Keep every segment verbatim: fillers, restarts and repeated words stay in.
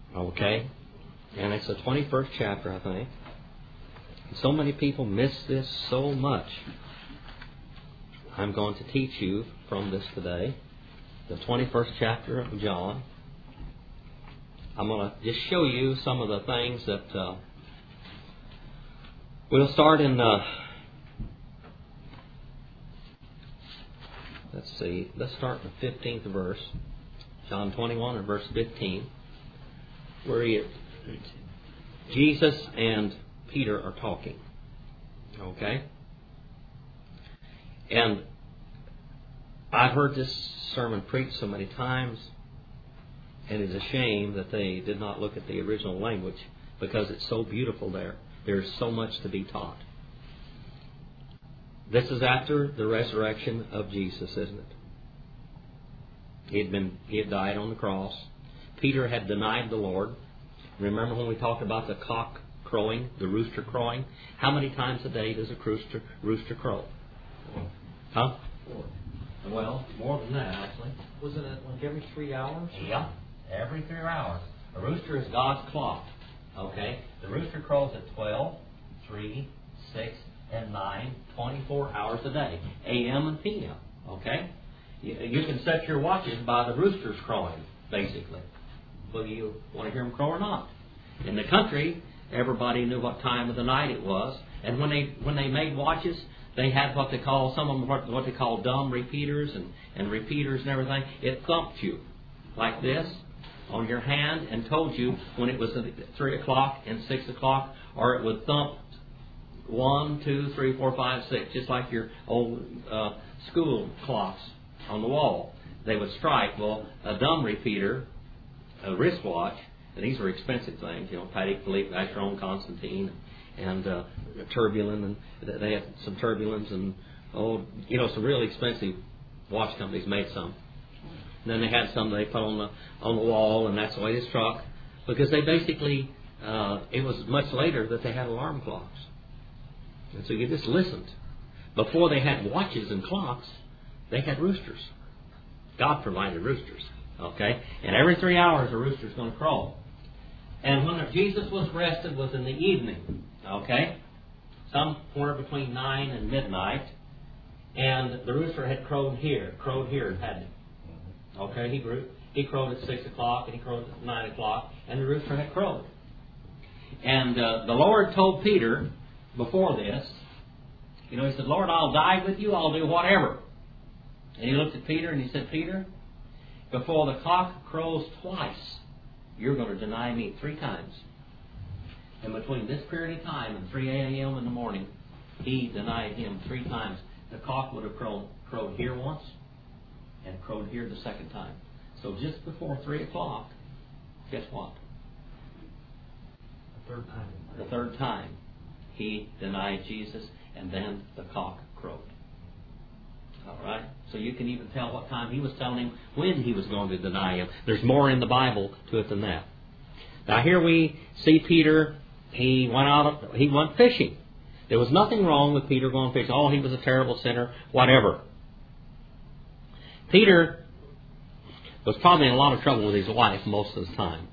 Okay? And it's the twenty-first chapter, I think. So many people miss this so much. I'm going to teach you from this today. The twenty-first chapter of John. I'm going to just show you some of the things that... Uh, we'll start in... Uh, let's see. Let's start in the fifteenth verse. John twenty-one and verse fifteen. Where he, Jesus and Peter are talking. Okay? And I've heard this sermon preached so many times, and it's a shame that they did not look at the original language, because it's so beautiful there. There's so much to be taught. This is after the resurrection of Jesus, isn't it? He had been, he had died on the cross. Peter had denied the Lord. Remember when we talked about the cock crowing, the rooster crowing? How many times a day does a rooster, rooster crow? Huh? Four. Well, more than that, actually. Wasn't it like every three hours? Yeah, every three hours. A rooster is God's clock. Okay? The rooster crows at twelve, three, six, and nine, twenty-four hours a day. A M and P M. Okay? You, you can set your watches by the roosters crowing, basically. Whether you want to hear them crow or not. In the country, everybody knew what time of the night it was. And when they when they made watches, they had what they call, some of them what, what they call dumb repeaters and, and repeaters and everything. It thumped you like this on your hand and told you when it was at three o'clock and six o'clock, or it would thump one, two, three, four, five, six, just like your old uh, school clocks on the wall. They would strike. Well, a dumb repeater, a wristwatch, and these were expensive things, you know, Patek Philippe, Vacheron Constantin, and uh, Turbulin, and they had some Turbulins, and oh, you know, some really expensive watch companies made some. And then they had some they put on the on the wall, and that's the way they struck, because they basically, uh, it was much later that they had alarm clocks, and so you just listened. Before they had watches and clocks, they had roosters. God provided roosters. Okay? And every three hours a rooster's going to crow. And when Jesus was rested was in the evening. Okay? Somewhere between nine and midnight. And the rooster had crowed here. Crowed here, hadn't he? Okay? He grew, he crowed at six o'clock and he crowed at nine o'clock. And the rooster had crowed. And uh, the Lord told Peter before this, you know, he said, Lord, I'll die with you. I'll do whatever. And he looked at Peter and he said, Peter, before the cock crows twice, you're going to deny me three times. And between this period of time and three a.m. in the morning, he denied him three times. The cock would have crowed, crowed here once and crowed here the second time. So just before three o'clock, guess what? The third time. The third time, he denied Jesus, and then the cock crowed. All right? So you can even tell what time he was telling him when he was going to deny him. There's more in the Bible to it than that. Now here we see Peter, he went out, he went fishing. There was nothing wrong with Peter going fishing. Oh, he was a terrible sinner, whatever. Peter was probably in a lot of trouble with his wife most of the time.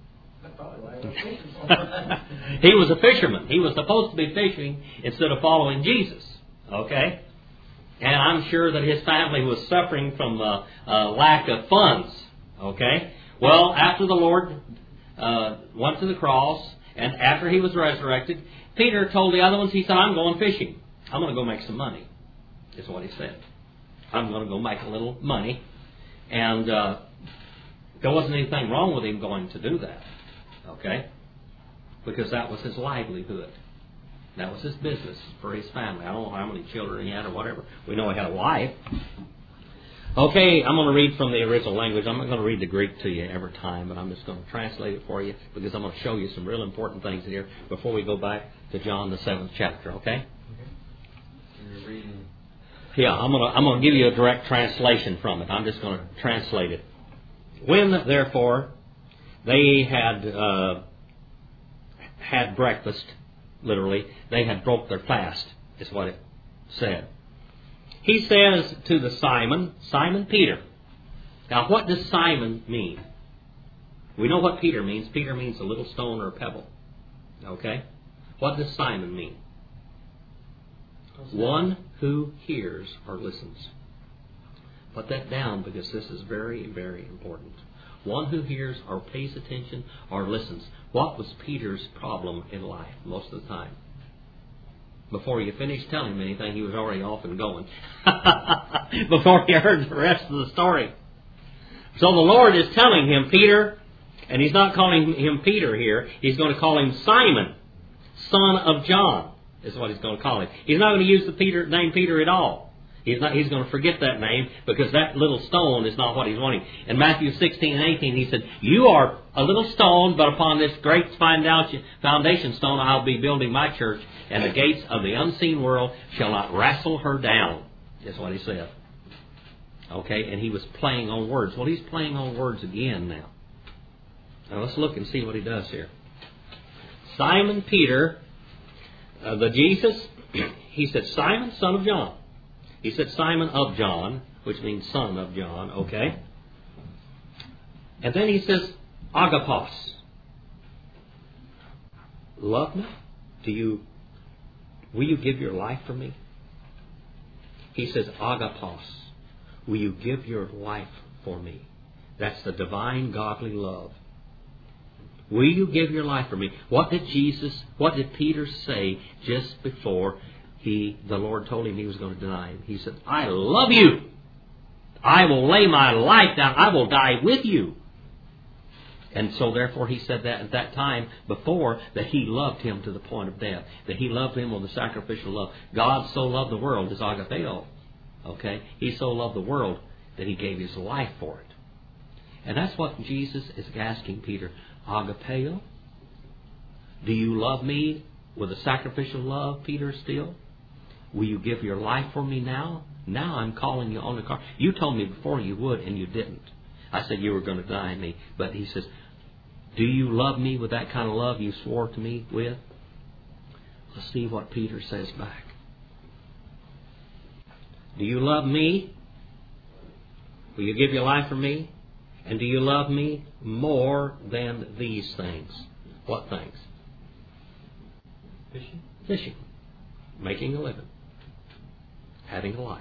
He was a fisherman. He was supposed to be fishing instead of following Jesus. Okay? And I'm sure that his family was suffering from a, a lack of funds. Okay? Well, after the Lord uh, went to the cross, and after he was resurrected, Peter told the other ones, he said, I'm going fishing. I'm going to go make some money, is what he said. I'm going to go make a little money. And uh, there wasn't anything wrong with him going to do that. Okay? Because that was his livelihood. That was his business for his family. I don't know how many children he had or whatever. We know he had a wife. Okay, I'm going to read from the original language. I'm not going to read the Greek to you every time, but I'm just going to translate it for you because I'm going to show you some real important things here before we go back to John, the seventh chapter, okay? Okay. You're reading. Yeah, I'm going to I'm going to give you a direct translation from it. I'm just going to translate it. When, therefore, they had uh, had breakfast, literally, they had broke their fast, is what it said. He says to the Simon, Simon Peter. Now, what does Simon mean? We know what Peter means. Peter means a little stone or a pebble. Okay? What does Simon mean? One who hears or listens. Put that down because this is very, very important. One who hears or pays attention or listens. What was Peter's problem in life most of the time? Before you finished telling him anything, he was already off and going. Before he heard the rest of the story. So the Lord is telling him, Peter, and He's not calling him Peter here. He's going to call him Simon, son of John, is what He's going to call him. He's not going to use the Peter name Peter at all. He's not. He's going to forget that name because that little stone is not what He's wanting. In Matthew sixteen and eighteen, He said, you are a little stone, but upon this great foundation stone I'll be building my church, and the gates of the unseen world shall not wrestle her down, is what He said. Okay, and He was playing on words. Well, He's playing on words again now. Now let's look and see what He does here. Simon Peter, uh, the Jesus, He said, Simon, son of John. He said Simon of John, which means son of John, okay? And then He says, Agapos. Love me? Do you, will you give your life for me? He says, Agapos. Will you give your life for me? That's the divine, godly love. Will you give your life for me? What did Jesus, what did Peter say just before he, the Lord told him He was going to deny Him? He said, I love you. I will lay my life down. I will die with you. And so therefore He said that at that time before, that He loved him to the point of death. That He loved him with a sacrificial love. God so loved the world, is agapeo. Okay? He so loved the world that He gave His life for it. And that's what Jesus is asking Peter. Agapeo? Do you love me with a sacrificial love, Peter, still? Will you give your life for me now? Now I'm calling you on the car. You told me before you would, and you didn't. I said you were going to deny me. But He says, do you love me with that kind of love you swore to me with? Let's see what Peter says back. Do you love me? Will you give your life for me? And do you love me more than these things? What things? Fishing. Fishing. Making a living. Having a life.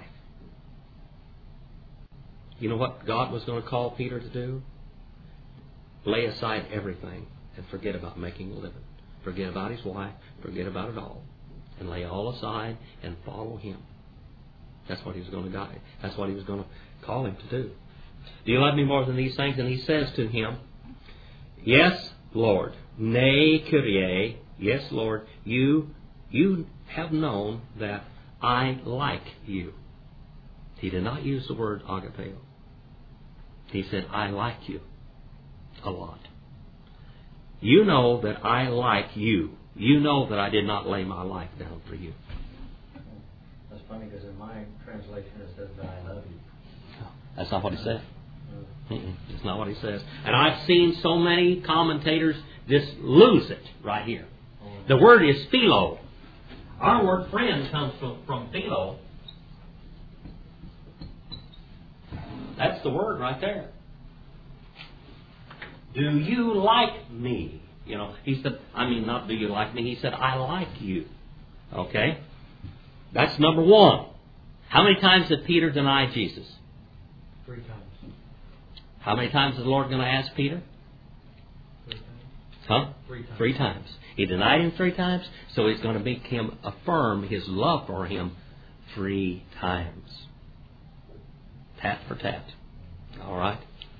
You know what God was going to call Peter to do? Lay aside everything and forget about making a living. Forget about his wife. Forget about it all. And lay all aside and follow Him. That's what He was going to guide. That's what He was going to call him to do. Do you love me more than these things? And He says to him, yes, Lord. Nay, Kyrie. Yes, Lord. You, you have known that I like you. He did not use the word agapeo. He said, I like you a lot. You know that I like you. You know that I did not lay my life down for you. That's funny because in my translation it says that I love you. That's not what he said. Mm-mm, it's not what he says. And I've seen so many commentators just lose it right here. The word is philo. Our word friend comes from, from philo. That's the word right there. Do you like me? You know, he said, I mean, not do you like me. He said, I like you. Okay? That's number one. How many times did Peter deny Jesus? Three times. How many times is the Lord going to ask Peter? Three times. Huh? Three times. Three times. He denied Him three times, so He's going to make him affirm His love for him three times. Tat for tat. All right?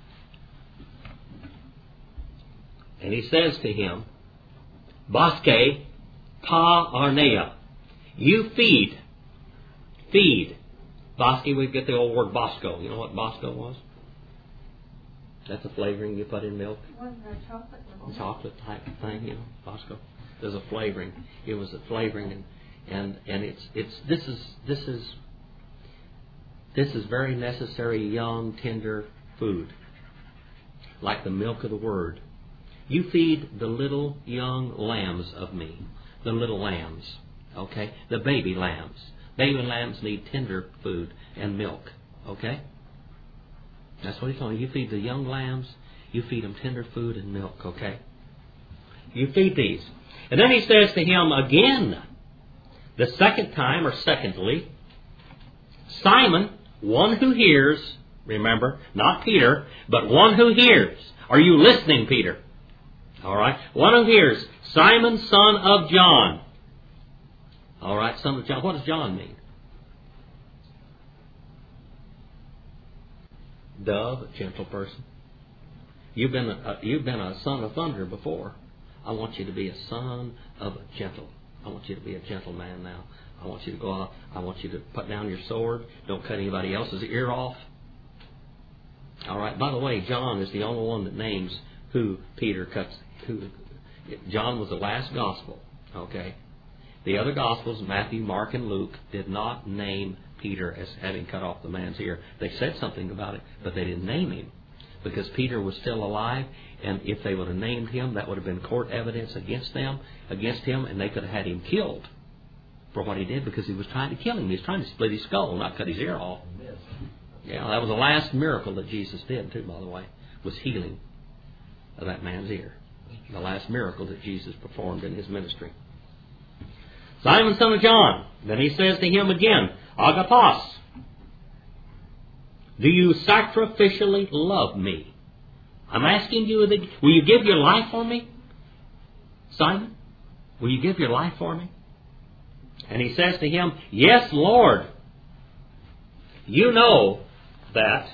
And He says to him, Bosque pa arnea. You feed. Feed. Bosque, we get the old word Bosco. You know what Bosco was? That's a flavoring you put in milk. Wasn't there chocolate? A chocolate type of thing, you know, Bosco. There's a flavoring. It was a flavoring, and and and it's it's this is this is this is very necessary, young, tender food, like the milk of the Word. You feed the little young lambs of me, the little lambs, okay, the baby lambs. Baby lambs need tender food and milk, okay. That's what He's telling you. You feed the young lambs, You feed them tender food and milk, okay? You feed these. And then he says to him again, the second time, or secondly, Simon, one who hears, remember, not Peter, but one who hears. Are you listening, Peter? All right. One who hears, Simon, son of John. All right, son of John. What does John mean? Dove, gentle person. You've been a, you've been a son of thunder before. I want you to be a son of a gentle. I want you to be a gentle man now. I want you to go out. I want you to put down your sword. Don't cut anybody else's ear off. All right. By the way, John is the only one that names who Peter cuts. Who John was the last gospel. Okay. The other gospels, Matthew, Mark, and Luke, did not name Peter as having cut off the man's ear. They said something about it, but they didn't name him. Because Peter was still alive, and if they would have named him, that would have been court evidence against them, against him, and they could have had him killed for what he did, because he was trying to kill him. He was trying to split his skull, not cut his ear off. Yeah, that was the last miracle that Jesus did, too, by the way, was healing of that man's ear. The last miracle that Jesus performed in his ministry. Simon, son of John. Then he says to him again, Agathos, do you sacrificially love me? I'm asking you, will you give your life for me? Simon, will you give your life for me? And he says to him, yes, Lord. You know that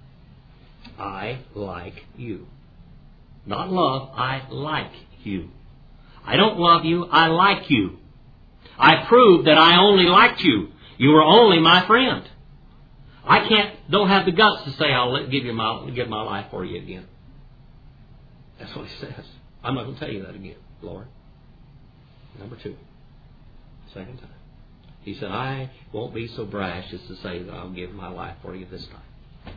I like you. Not love, I like you. I don't love you, I like you. I proved that I only liked you. You were only my friend. I can't, don't have the guts to say I'll let, give you my, give my life for you again. That's what he says. I'm not going to tell you that again, Lord. Number two. Second time. He said, I won't be so brash as to say that I'll give my life for you this time.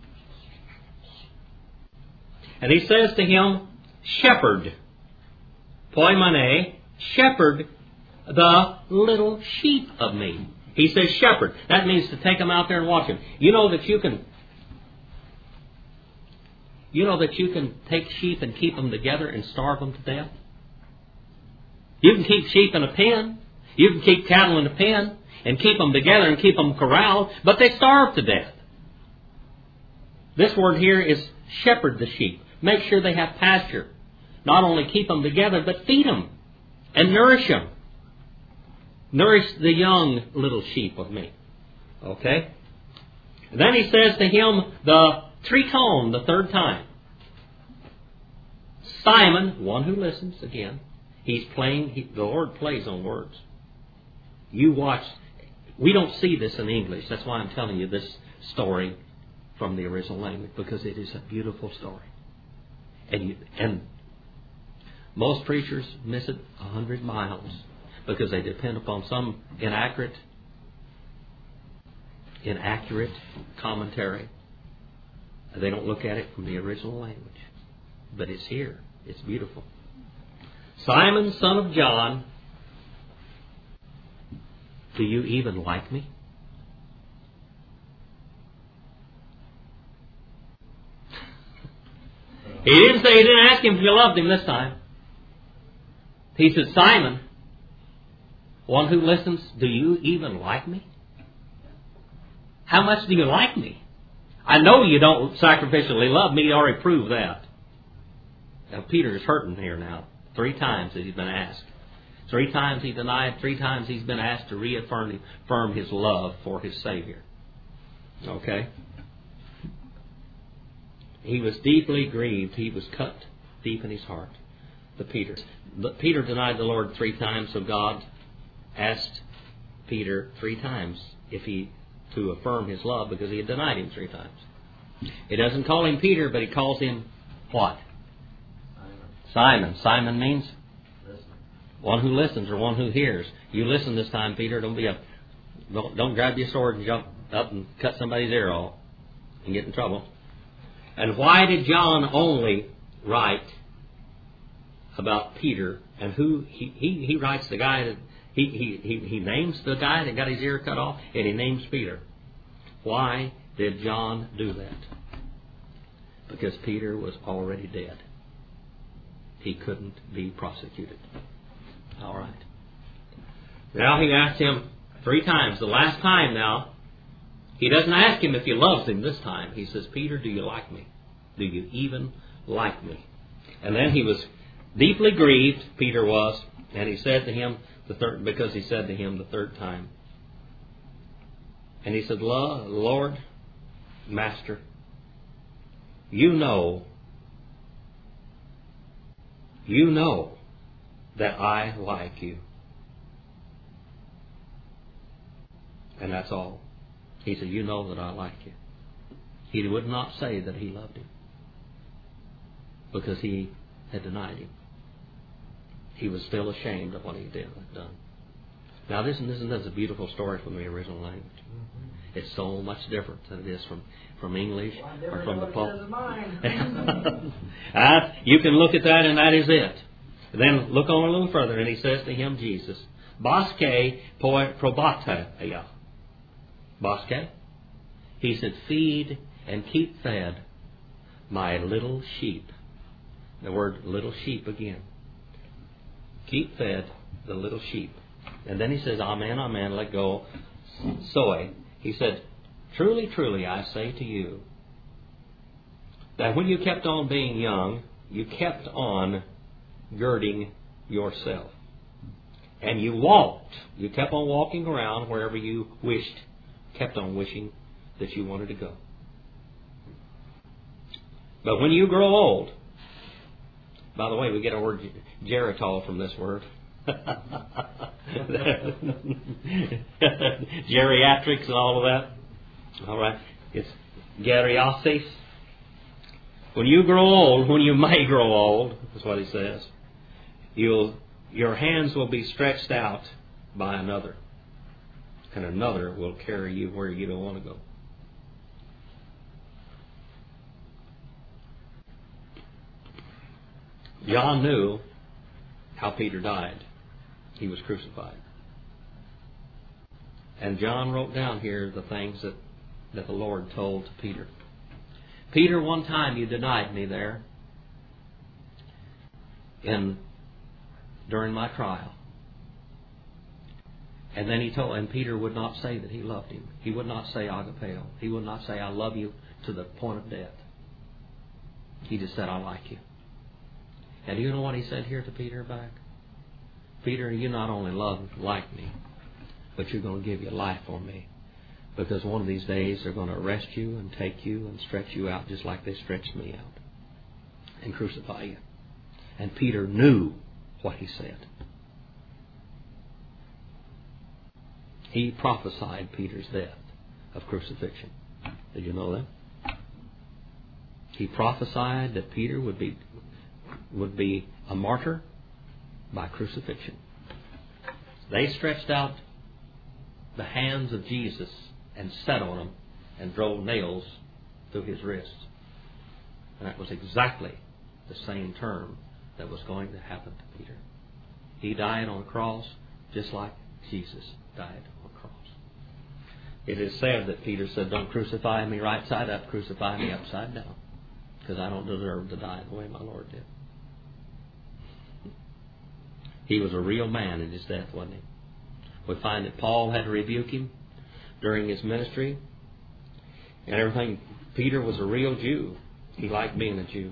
And he says to him, shepherd, poimane, shepherd the little sheep of me. He says shepherd. That means to take them out there and watch them. You know that you can You know that you can take sheep and keep them together and starve them to death? You can keep sheep in a pen. You can keep cattle in a pen and keep them together and keep them corralled, but they starve to death. This word here is shepherd the sheep. Make sure they have pasture. Not only keep them together, but feed them and nourish them. Nourish the young little sheep of me. Okay? And then he says to him, the triton, the third time. Simon, one who listens, again. He's playing, he, the Lord plays on words. You watch, we don't see this in English. That's why I'm telling you this story from the original language, because it is a beautiful story. And you, and most preachers miss it a hundred miles because they depend upon some inaccurate, inaccurate commentary. They don't look at it from the original language. But it's here. It's beautiful. Simon, son of John, do you even like me? He didn't say, he didn't ask him if he loved him this time. He said, Simon, one who listens, do you even like me? How much do you like me? I know you don't sacrificially love me. You already proved that. Now, Peter is hurting here now. Three times that he's been asked. Three times he denied. Three times he's been asked to reaffirm affirm his love for his Savior. Okay? He was deeply grieved. He was cut deep in his heart. The Peter. But Peter denied the Lord three times, so God asked Peter three times if he to affirm his love, because he had denied him three times. He doesn't call him Peter, but he calls him what? Simon. Simon. Simon means listen. One who listens or one who hears. You listen this time, Peter. Don't be a don't, don't grab your sword and jump up and cut somebody's ear off and get in trouble. And why did John only write about Peter and who he he, he writes the guy that He, he, he, he names the guy that got his ear cut off, and he names Peter. Why did John do that? because Peter was already dead. He couldn't be prosecuted. All right. Now he asked him three times. The last time now, he doesn't ask him if he loves him this time. He says, Peter, do you like me? Do you even like me? And then he was deeply grieved, Peter was, and he said to him, the third, because he said to him the third time, and he said, Lord, Master, you know, you know that I like you. And that's all. He said, you know that I like you. He would not say that he loved him because he had denied him. He was still ashamed of what he did done. Now, this, this, this is a beautiful story from the original language. Mm-hmm. It's so much different than it is from, from English well, or from the Pope. uh, uh, you can look at that, and that is it. Then look on a little further, and he says to him, Jesus, Bosque poi probateia. Bosque? He said, feed and keep fed my little sheep. The word little sheep again. Keep fed the little sheep. And then he says, Amen, amen, let go. Soy. He said, truly, truly, I say to you, that when you kept on being young, you kept on girding yourself. And you walked. You kept on walking around wherever you wished, kept on wishing that you wanted to go. But when you grow old, by the way, we get our word geritol from this word. Geriatrics and all of that. All right. It's geriasis. When you grow old, when you may grow old, that's what he says, you'll, your hands will be stretched out by another. And another will carry you where you don't want to go. John knew how Peter died. He was crucified. And John wrote down here the things that, that the Lord told to Peter. Peter, one time you denied me there in during my trial. And then he told, and Peter would not say that he loved him. He would not say agapeo. He would not say, I love you to the point of death. He just said, I like you. And do you know what he said here to Peter back? Peter, you not only love like me, but you're going to give your life for me. Because one of these days they're going to arrest you and take you and stretch you out just like they stretched me out. And crucify you. And Peter knew what he said. He prophesied Peter's death of crucifixion. Did you know that? He prophesied that Peter would be would be a martyr by crucifixion. They stretched out the hands of Jesus and sat on him and drove nails through his wrists. And that was exactly the same term that was going to happen to Peter. He died on a cross just like Jesus died on a cross. It is said that Peter said, don't crucify me right side up, crucify me upside down, because I don't deserve to die the way my Lord did. He was a real man in his death, wasn't he? We find that Paul had to rebuke him during his ministry and everything. Peter was a real Jew. He liked being a Jew.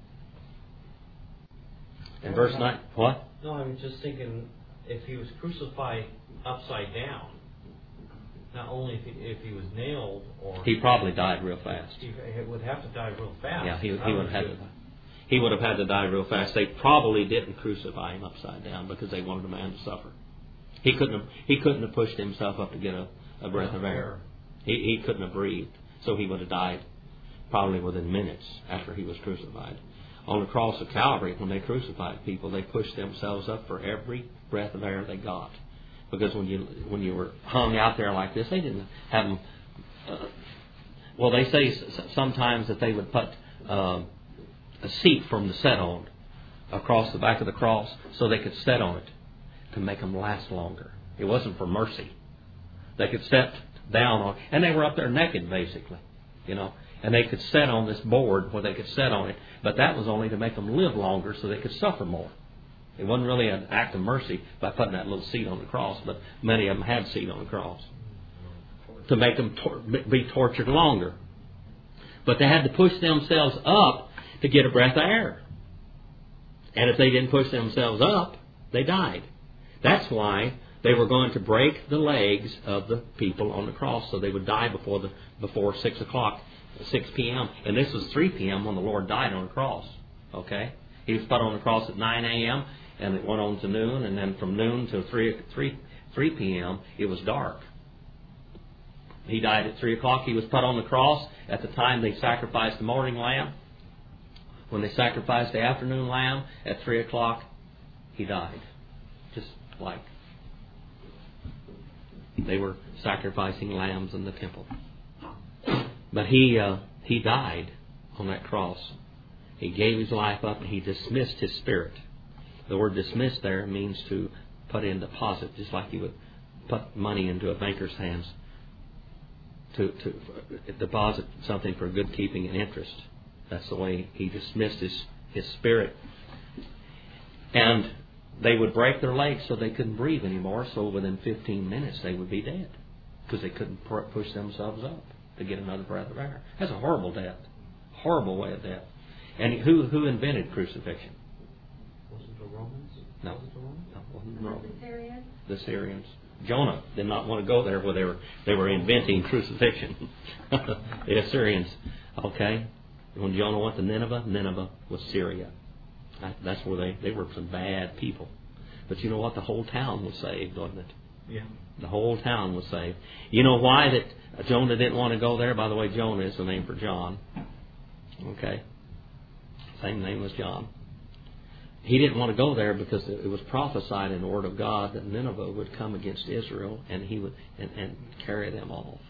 In verse nine, what? No, I was just thinking, if he was crucified upside down, not only if he, if he was nailed, or he probably died real fast. He would have to die real fast. Yeah, he, he would have had to die. He would have had to die real fast. They probably didn't crucify him upside down because they wanted a man to suffer. He couldn't have, he couldn't have pushed himself up to get a, a breath of air. He, he couldn't have breathed. So he would have died probably within minutes after he was crucified. On the cross of Calvary, when they crucified people, they pushed themselves up for every breath of air they got. Because when you when you were hung out there like this, they didn't have them. Uh, well, they say sometimes that they would put uh, a seat from the set on across the back of the cross so they could sit on it to make them last longer. It wasn't for mercy. They could sit down on, and they were up there naked basically. You know, And they could sit on this board where they could sit on it, but that was only to make them live longer so they could suffer more. It wasn't really an act of mercy by putting that little seat on the cross, but many of them had seat on the cross to make them tor- be tortured longer. But they had to push themselves up to get a breath of air. And if they didn't push themselves up, they died. That's why they were going to break the legs of the people on the cross so they would die before the before six o'clock, six p.m. And this was three p.m. when the Lord died on the cross. Okay? He was put on the cross at nine a.m. and it went on to noon, and then from noon to three p.m. it was dark. He died at three o'clock. He was put on the cross at the time they sacrificed the morning lamb. When they sacrificed the afternoon lamb at three o'clock, he died. Just like they were sacrificing lambs in the temple. But he uh, he died on that cross. He gave his life up and he dismissed his spirit. The word dismiss there means to put in deposit, just like you would put money into a banker's hands to, to deposit something for good keeping and interest. That's the way he dismissed his, his spirit. And they would break their legs so they couldn't breathe anymore, so within fifteen minutes they would be dead because they couldn't push themselves up to get another breath of air. That's a horrible death. Horrible way of death. And who who invented crucifixion? Was it the Romans? No. Was it the Romans? No, it wasn't the Romans. The Syrians? The Syrians. Jonah did not want to go there where they were they were inventing crucifixion. The Assyrians. Okay? When Jonah went to Nineveh, Nineveh was Syria. That's where they, they were some bad people. But you know what? The whole town was saved, wasn't it? Yeah. The whole town was saved. You know why that Jonah didn't want to go there? By the way, Jonah is the name for John. Okay? Same name as John. He didn't want to go there because it was prophesied in the Word of God that Nineveh would come against Israel and he would and, and carry them off.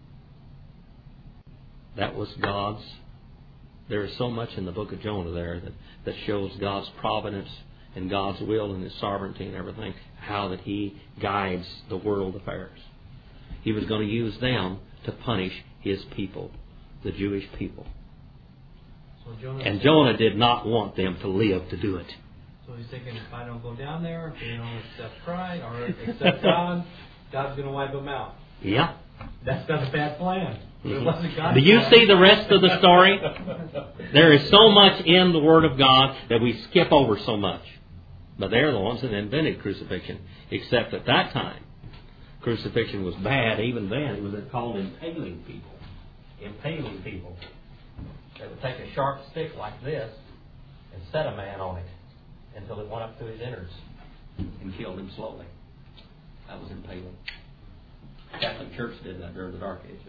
That was God's. There is so much in the book of Jonah there that, that shows God's providence and God's will and His sovereignty and everything, how that He guides the world affairs. He was going to use them to punish His people, the Jewish people. So Jonah And Jonah did not want them to live to do it. So he's thinking, if I don't go down there, if they don't accept Christ or accept God, God's going to wipe them out. Yeah. That's not a bad plan. It wasn't God's Do you plan. see the rest of the story? There is so much in the Word of God that we skip over so much. But they're the ones that invented crucifixion. Except at that time, crucifixion was bad. Even then, it was called impaling people. Impaling people. They would take a sharp stick like this and set a man on it until it went up to his innards and killed him slowly. That was impaling. The Catholic Church did that during the Dark Ages.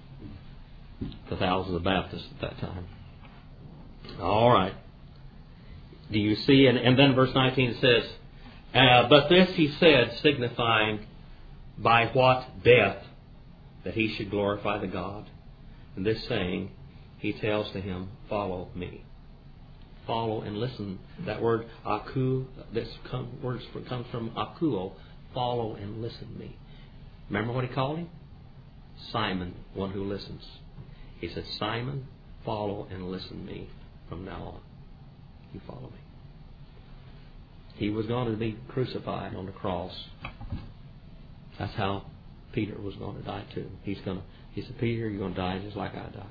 The thousands of Baptists at that time. All right. Do you see? And, and then verse nineteen says, uh, but this he said, signifying by what death that he should glorify the God. And this saying, he tells to him, follow me. Follow and listen. That word aku, this come, word comes from akuo, follow and listen to me. Remember what he called him? Simon, one who listens. He said, Simon, follow and listen to me from now on. You follow me. He was going to be crucified on the cross. That's how Peter was going to die too. He's going to. He said, Peter, you're going to die just like I died.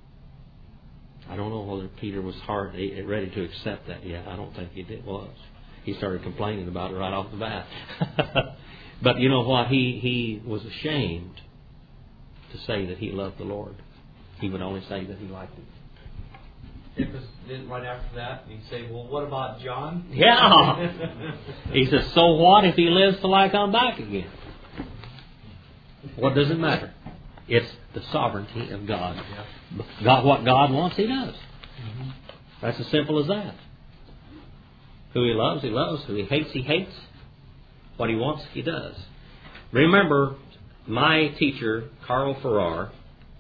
I don't know whether Peter was hard, ready to accept that yet. I don't think he did. Was. He started complaining about it right off the bat. But you know what? He he was ashamed to say that he loved the Lord. He would only say that he liked him. It was then right after that, he'd say, well, what about John? Yeah. He says, so what if he lives till I come back again? What does it matter? It's the sovereignty of God. God, what God wants, He does. Mm-hmm. That's as simple as that. Who He loves, He loves. Who He hates, He hates. What He wants, He does. Remember, my teacher, Carl Farrar,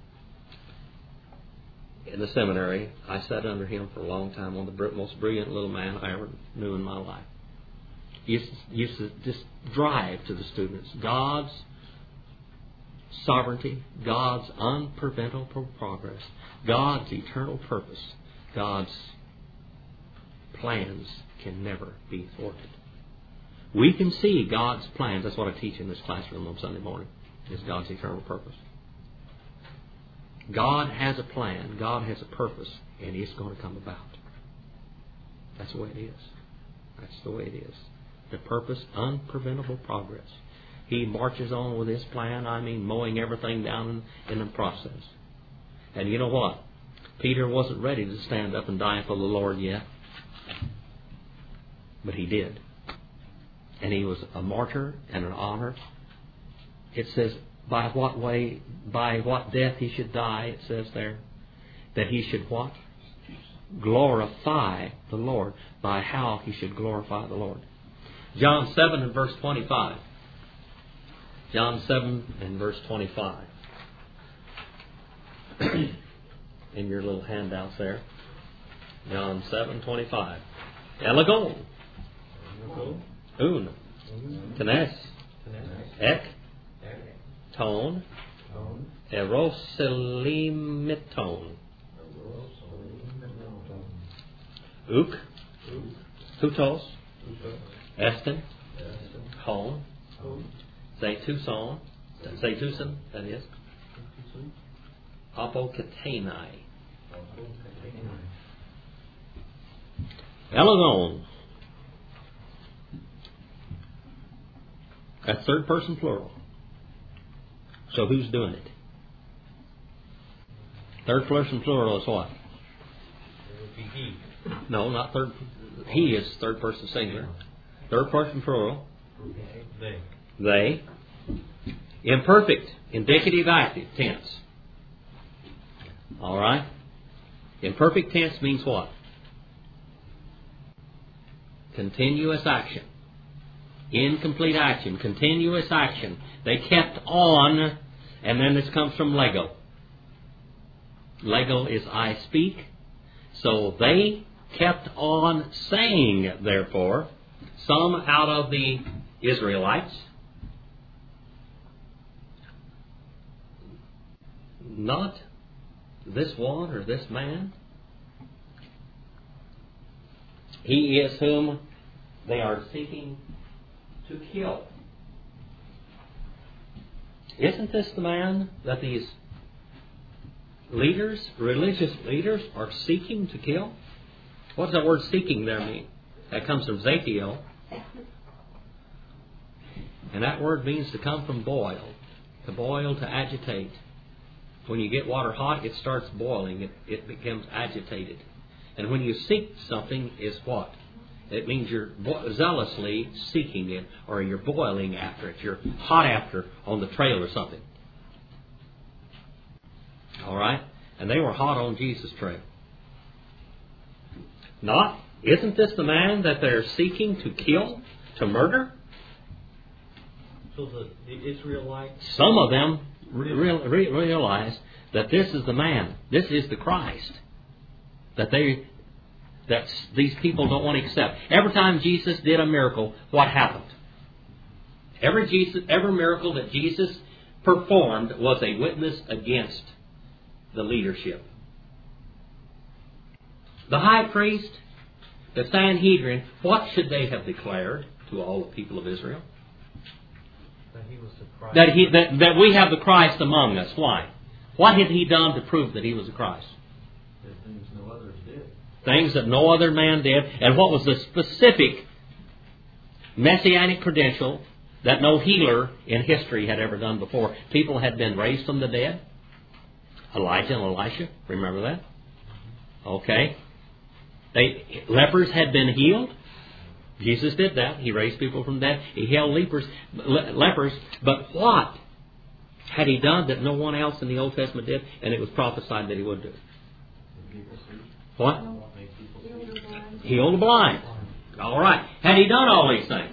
in the seminary, I sat under him for a long time, one of the most brilliant little man I ever knew in my life. He used to, used to just drive to the students. God's sovereignty, God's unpreventable progress, God's eternal purpose, God's plans can never be thwarted. We can see God's plans. That's what I teach in this classroom on Sunday morning, is God's eternal purpose. God has a plan. God has a purpose, and it's going to come about. That's the way it is. That's the way it is. The purpose, unpreventable progress. He marches on with his plan, I mean, mowing everything down in, in the process. And you know what? Peter wasn't ready to stand up and die for the Lord yet. But he did. And he was a martyr and an honor. It says, by what way, by what death he should die, it says there. That he should what? Glorify the Lord. By how he should glorify the Lord. John seven and verse twenty-five. John seven and verse twenty-five. In your little handouts there. John seven twenty-five. Elegon. Un. Tenes. Ek. Tone. Eroselimiton. Uk. Hutos. Estin. Hon. Zaytuson. Zaytuson, that is. Apokatenai. Elegon. That's third person plural. So who's doing it? Third person plural is what? It would be he. No, not third. He is third person singular. Third person plural. They. They. Imperfect, indicative, active tense. All right. Imperfect tense means what? Continuous action. Incomplete action. Continuous action. They kept on, and then this comes from Lego. Lego is I speak. So they kept on saying, therefore, some out of the Israelites, not this one or this man. He is whom they are seeking to kill. Isn't this the man that these leaders, religious leaders, are seeking to kill? What does that word seeking there mean? That comes from Zathiel. And that word means to come from boil. To boil, to agitate. When you get water hot, it starts boiling. It, it becomes agitated. And when you seek something, is what? It means you're zealously seeking it, or you're boiling after it. You're hot after on the trail or something. All right? And they were hot on Jesus' trail. Not, isn't this the man that they're seeking to kill, to murder? So the, the Israelites. Some of them re- re- realize that this is the man. This is the Christ. That they... that these people don't want to accept. Every time Jesus did a miracle, what happened? Every Jesus, every miracle that Jesus performed was a witness against the leadership. The high priest, the Sanhedrin, what should they have declared to all the people of Israel? That he was the Christ. That, he, that, that we have the Christ among us. Why? What had he done to prove that he was the Christ? Things no others did. Things that no other man did. And what was the specific messianic credential that no healer in history had ever done before? People had been raised from the dead. Elijah and Elisha, remember that? Okay. They, lepers had been healed. Jesus did that. He raised people from the dead. He healed lepers, le- lepers. But what had he done that no one else in the Old Testament did? And it was prophesied that he would do. What? Heal the blind. All right. Had he done all these things?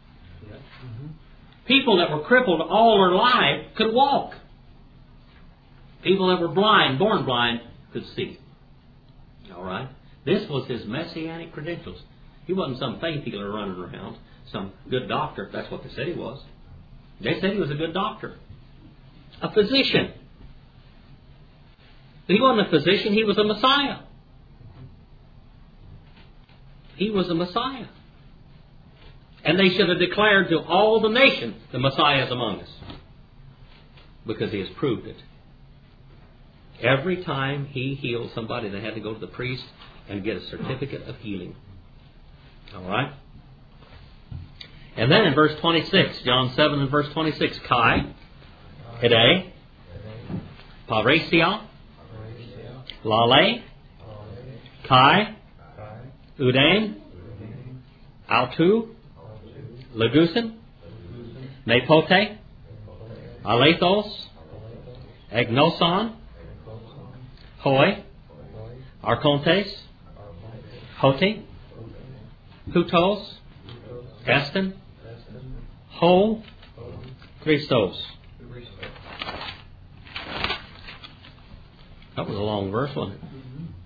People that were crippled all their life could walk. People that were blind, born blind, could see. All right. This was his messianic credentials. He wasn't some faith healer running around, some good doctor. That's what they said he was. They said he was a good doctor. A physician. He wasn't a physician, he was a Messiah. He was a Messiah. And they should have declared to all the nation, the Messiah is among us. Because he has proved it. Every time he healed somebody, they had to go to the priest and get a certificate of healing. All right? And then in verse twenty-six, John seven and verse twenty-six, Kai, Hide, Paresia, Lale, Kai, Udain, Altu, Legusin, Nepote, Alethos, Egnoson, Hoi, Archontes, Hoti, Hutos, Eston, Ho, Christos. That was a long verse, wasn't it?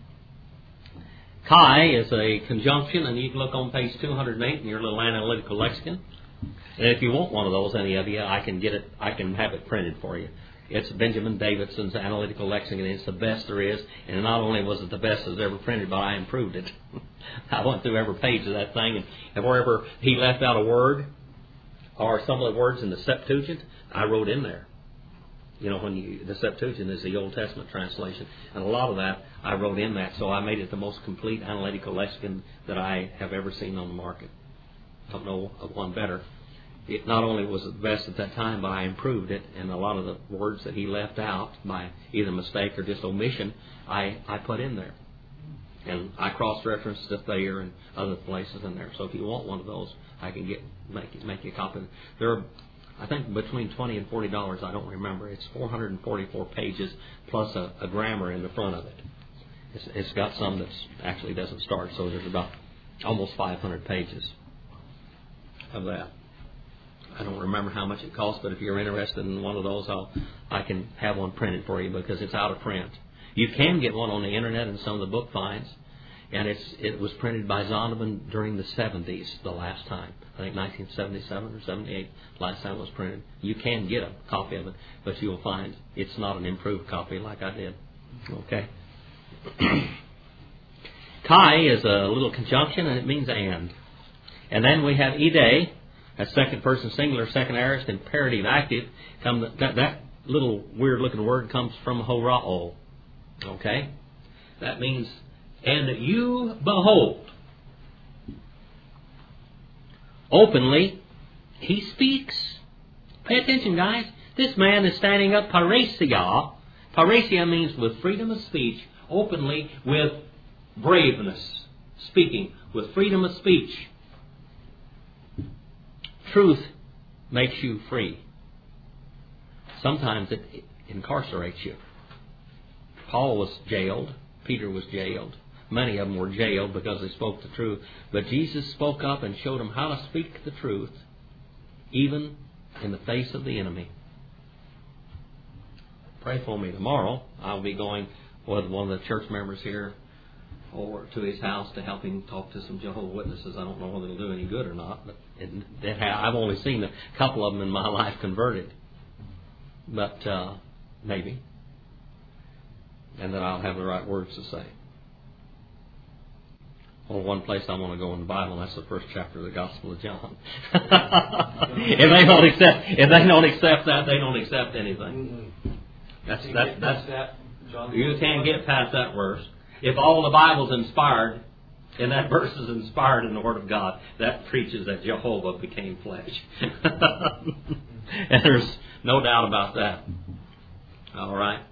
Chi is a conjunction, and you can look on page two hundred eight in your little analytical lexicon. And if you want one of those, any of you, I can get it. I can have it printed for you. It's Benjamin Davidson's analytical lexicon. It's the best there is, and not only was it the best that was ever printed, but I improved it. I went through every page of that thing, and, and wherever he left out a word, or some of the words in the Septuagint, I wrote in there. You know, when you, the Septuagint is the Old Testament translation, and a lot of that I wrote in that, so I made it the most complete analytical lexicon that I have ever seen on the market. Don't know of one better. It not only was the best at that time, but I improved it, and a lot of the words that he left out by either mistake or just omission, I, I put in there. And I cross-referenced it there and other places in there. So if you want one of those, I can get make, make you a copy. There are, I think, between twenty and forty dollars, I don't remember. It's four hundred forty-four pages plus a, a grammar in the front of it. It's, it's got some that actually doesn't start, so there's about almost five hundred pages of that. I don't remember how much it costs, but if you're interested in one of those, I'll, I can have one printed for you because it's out of print. You can get one on the internet in some of the book finds, and it's it was printed by Zondervan during the seventies, the last time. I think nineteen seventy-seven or seventy-eight, last time it was printed. You can get a copy of it, but you'll find it's not an improved copy like I did. Okay. Kai is a little conjunction, and it means and. And then we have ide, a second person singular, second aorist, imperative active. Come that, that little weird looking word comes from horao. Okay? That means, and you behold. Openly, he speaks. Pay attention, guys. This man is standing up paresia. Paresia means with freedom of speech, openly with braveness. Speaking with freedom of speech. Truth makes you free. Sometimes it incarcerates you. Paul was jailed. Peter was jailed. Many of them were jailed because they spoke the truth. But Jesus spoke up and showed them how to speak the truth, even in the face of the enemy. Pray for me tomorrow. I'll be going with one of the church members here over to his house to help him talk to some Jehovah's Witnesses. I don't know whether it'll do any good or not, but it, it ha- I've only seen a couple of them in my life converted. But uh, maybe. And then I'll have the right words to say. Well, one place I want to go in the Bible, and that's the first chapter of the Gospel of John. if they don't accept, if they don't accept that, they don't accept anything. That's that. That's that. You can't get past that verse. If all the Bible's inspired, and that verse is inspired in the Word of God, that preaches that Jehovah became flesh. And there's no doubt about that. All right.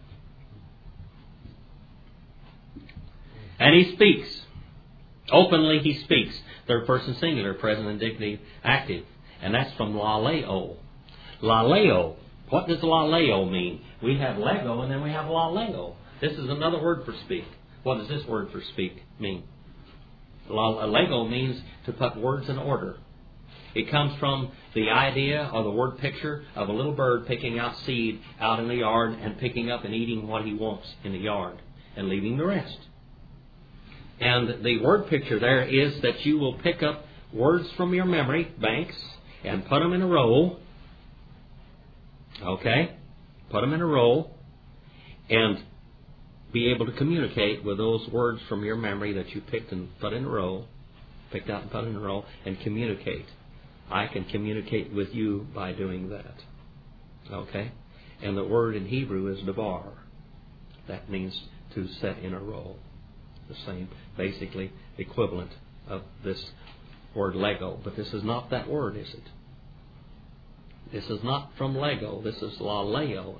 And he speaks. Openly he speaks. Third person singular, present indicative, active. And that's from laleo. Laleo. What does laleo mean? We have lego and then we have laleo. This is another word for speak. What does this word for speak mean? Lego means to put words in order. It comes from the idea or the word picture of a little bird picking out seed out in the yard and picking up and eating what he wants in the yard and leaving the rest. And the word picture there is that you will pick up words from your memory banks and put them in a row. Okay? put them in a roll, and be able to communicate with those words from your memory that you picked and put in a roll, picked out and put in a roll, and communicate. I can communicate with you by doing that. Okay? And the word in Hebrew is devar. That means to set in a roll. The same, basically, equivalent of this word Lego. But this is not that word, is it? This is not from Lego. This is laleo.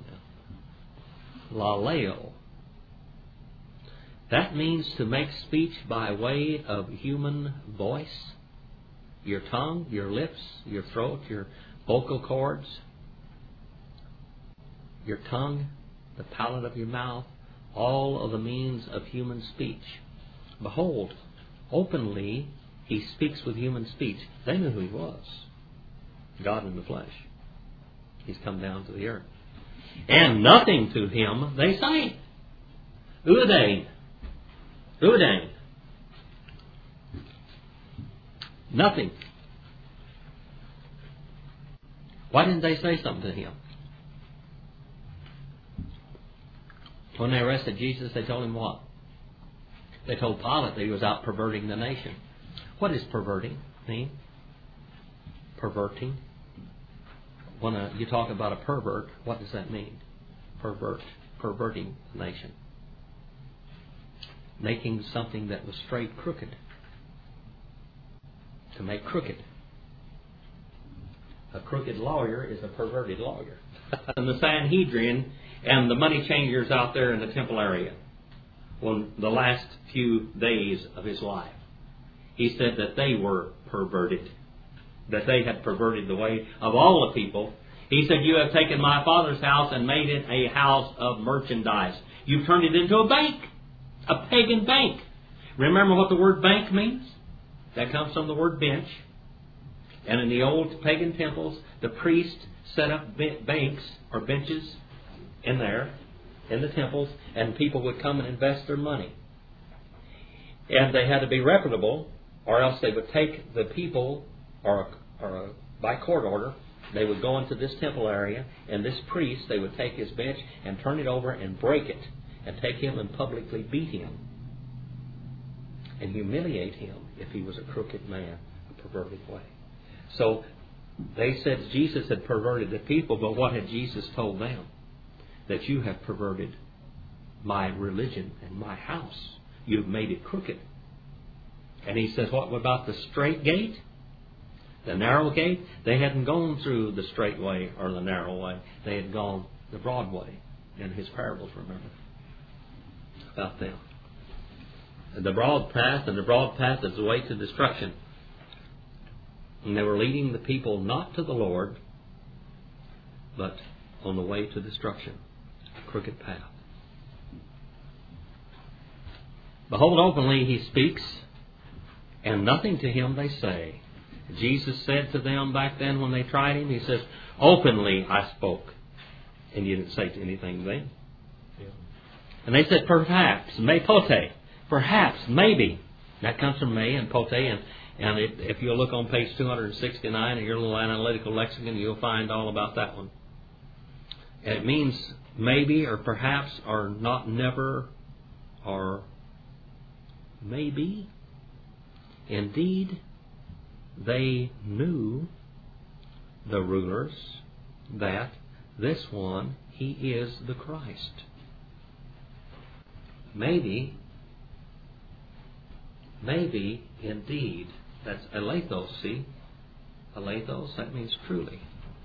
Laleo. That means to make speech by way of human voice. Your tongue, your lips, your throat, your vocal cords, your tongue, the palate of your mouth, all of the means of human speech. Behold, openly he speaks with human speech. They knew who he was. God in the flesh. He's come down to the earth. And nothing to him they say. Udain. Udain. Nothing. Why didn't they say something to him? When they arrested Jesus, they told him what? They told Pilate that he was out perverting the nation. What does perverting mean? Perverting. When a, you talk about a pervert, what does that mean? Pervert. Perverting the nation. Making something that was straight crooked. To make crooked. A crooked lawyer is a perverted lawyer. And the Sanhedrin and the money changers out there in the temple area, when the last few days of his life, he said that they were perverted. That they had perverted the way of all the people. He said, you have taken my father's house and made it a house of merchandise. You've turned it into a bank. A pagan bank. Remember what the word bank means? That comes from the word bench. And in the old pagan temples, the priest set up banks or benches in there, in the temples, and people would come and invest their money. And they had to be reputable, or else they would take the people, or, or by court order, they would go into this temple area, and this priest, they would take his bench and turn it over and break it, and take him and publicly beat him, and humiliate him if he was a crooked man, a perverted way. So they said Jesus had perverted the people, but what had Jesus told them? That you have perverted my religion and my house. You've made it crooked. And he says, what about the straight gate? The narrow gate? They hadn't gone through the straight way or the narrow way. They had gone the broad way. In his parables, remember. About them. And the broad path, and the broad path is the way to destruction. And they were leading the people not to the Lord, but on the way to destruction. A crooked path. Behold, openly he speaks, and nothing to him they say. Jesus said to them back then when they tried him, he says, openly I spoke. And you didn't say anything then. Yeah. And they said, perhaps, me pote. Perhaps, maybe. That comes from me and pote, and And it, if you look on page two sixty-nine of your little analytical lexicon, you'll find all about that one. And it means maybe or perhaps or not never or maybe. Indeed, they knew, the rulers, that this one, he is the Christ. Maybe, maybe, indeed. That's aleithos, see? Aleithos, that means truly.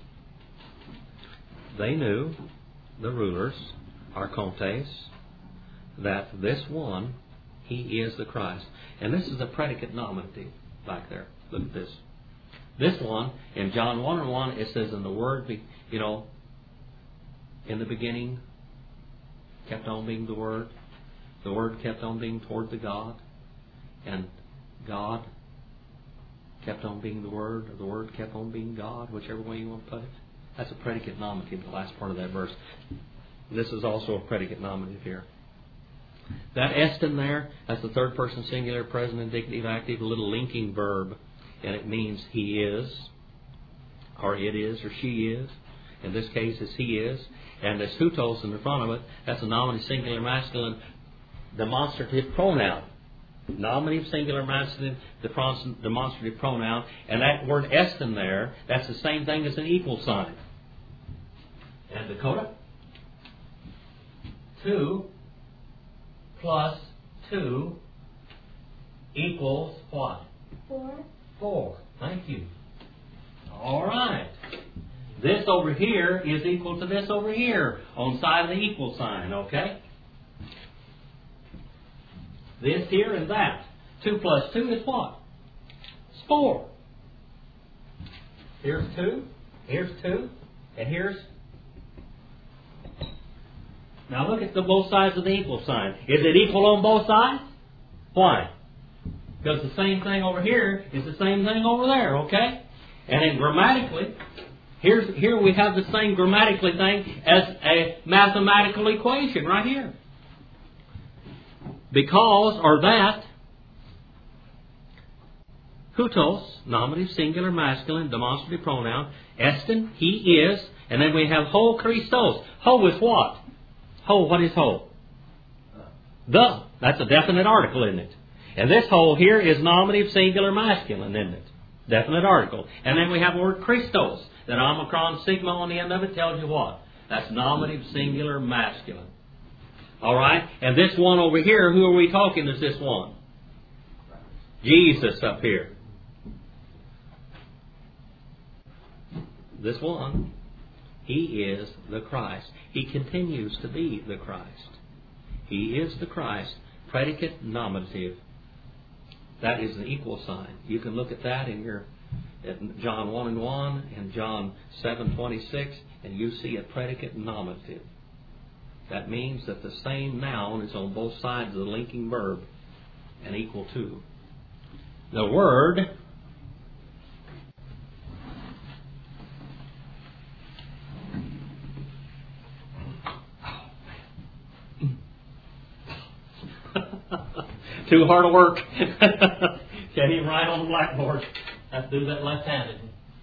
They knew, the rulers, archontes, that this one, he is the Christ. And this is a predicate nominative back there. Look at this. This one, in John one and one, it says in the Word, you know, in the beginning, kept on being the Word. The Word kept on being toward the God. And God kept on being the Word, or the Word kept on being God, whichever way you want to put it. That's a predicate nominative, the last part of that verse. This is also a predicate nominative here. That estin there, that's the third person singular, present, indicative, active, a little linking verb. And it means he is, or it is, or she is. In this case, it's he is. And this hutos in the front of it, that's a nominative singular masculine demonstrative pronoun. Nominative singular masculine demonstrative pronoun. And that word estin there, that's the same thing as an equal sign. And Dakota? Two plus two equals what? Four. Four. Thank you. All right. This over here is equal to this over here on side of the equal sign, okay? This here and that. Two plus two is what? It's four. Here's two, here's two, and here's... Now look at the both sides of the equal sign. Is it equal on both sides? Why? Because the same thing over here is the same thing over there, okay? And then grammatically, here's, here we have the same grammatically thing as a mathematical equation right here. Because, or that, hutos, nominative, singular, masculine, demonstrative pronoun, estin, he is, and then we have ho Christos. Ho is what? Ho, what is ho? The. That's a definite article, isn't it? And this ho here is nominative, singular, masculine, isn't it? Definite article. And then we have the word Christos. That omicron sigma on the end of it tells you what? That's nominative, singular, masculine. All right? And this one over here, who are we talking as this one? Jesus up here. This one, he is the Christ. He continues to be the Christ. He is the Christ. Predicate nominative. That is the equal sign. You can look at that in your at John one and one and John seven twenty-six, and you see a predicate nominative. That means that the same noun is on both sides of the linking verb and equal to. The word too hard to work. Can't even write on the blackboard. Have to do that left-handed.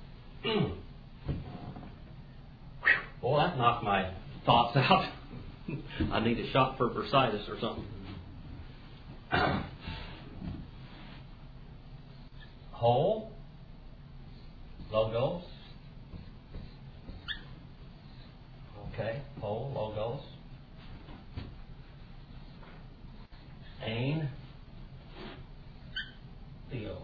Boy, that knocked my thoughts out. I need a shot for bursitis or something. Whole, logos. Okay, whole, logos. Ain, theos.